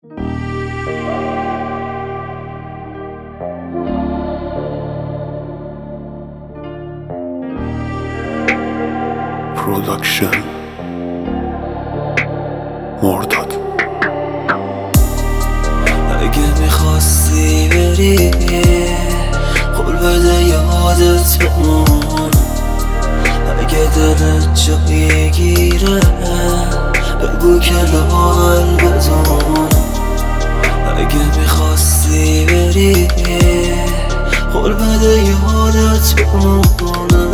پروداکشن مرداد. اگه میخواستی بری قول بده یادت بمون، اگه دلت جایی گیره بگو که لاحل بدون. اگه میخواستی بری قول بده یادت بمونه،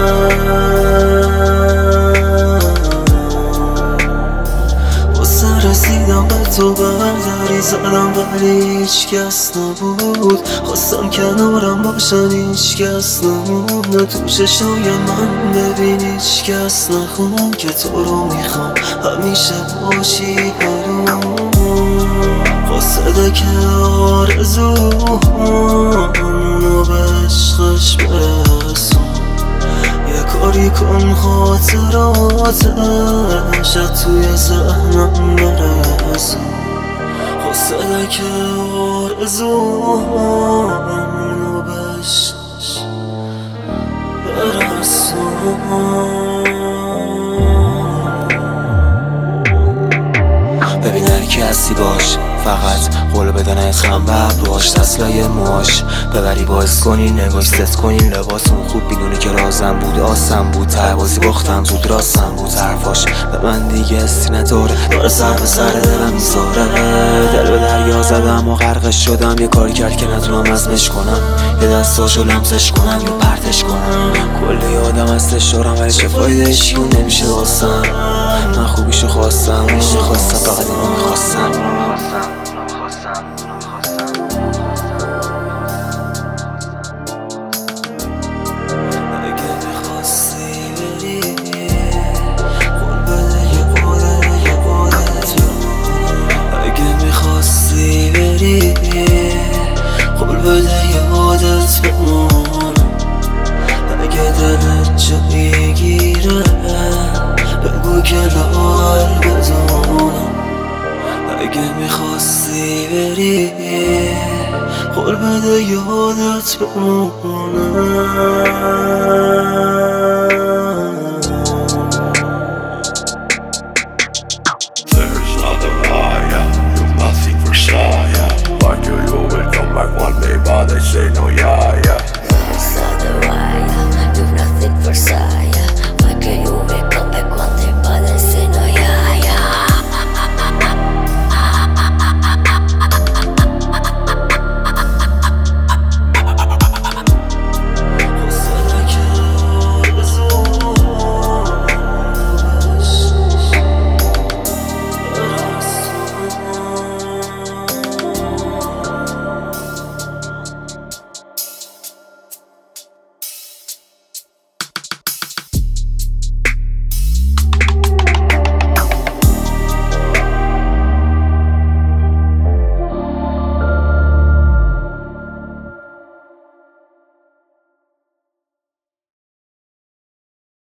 رسیدم به تو برداری زدم ولی هیچ کس نبود، خواستم کنارم باشن هیچ کس نمونه، تو چشای من ببین هیچ کس نخون که تو رو میخوام همیشه باشی برام. قصده که آرزومونو به عشقش برسون، یه کاری کن خاطراتش توی ذهنم برسون. قصده که آرزومونو به عشقش برسون. ببین هر کی هستی باش، فقط قول بدن از هم باش، دستلای موش ببری باز کنی، نگاش ست کنی لباسون خوب بدونی که رازم بود، آسم بود ته بازی باختم بود، راستم بود حرفاش به من دیگه استی نداره، داره سر به سر دلم میذاره. دل به دریا زدم و غرقش شدم، یه کاری کرد که نتونم ازمش کنم، یه دستاشو لمسش کنم یا پرتش کنم. کلی آدم هستش دارم ولی چه فایده هیچیون نمیشه واسم، من خوبیشو خواستم فقط اینو میخواستم. اگه میخواستی بری قول بده یه قولت بمون، اگه میخواستی بری قول بده یادت بمون، اگه دلت جایی گیره بگو که لاحل بدون. اگه میخواستی بری قول بده یادت بمونه.